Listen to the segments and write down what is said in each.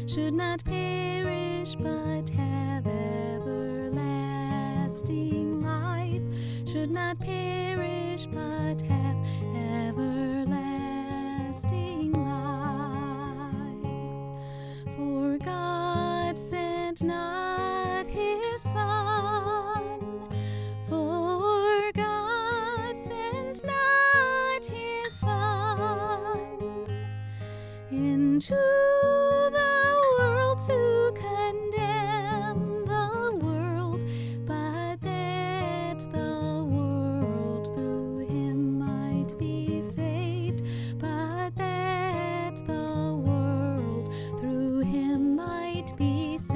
should not perish but have everlasting life, should not perish but have everlasting life. For God sent not his Son, for God sent not his Son into the world to condemn the world, but that the world through him might be saved, but that the world through him might be saved.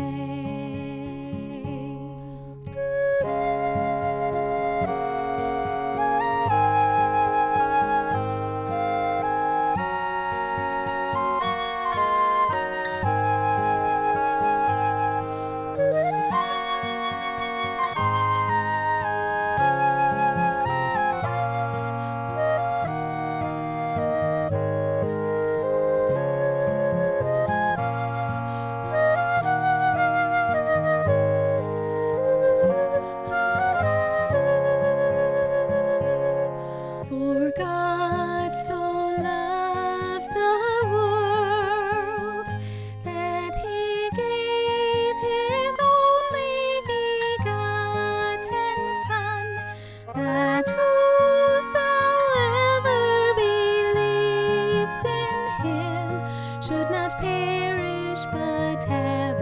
For God so loved the world that he gave his only begotten Son, that whosoever believes in him should not perish but have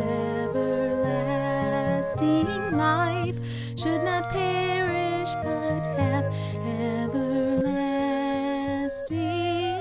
everlasting life, should not perish but have everlasting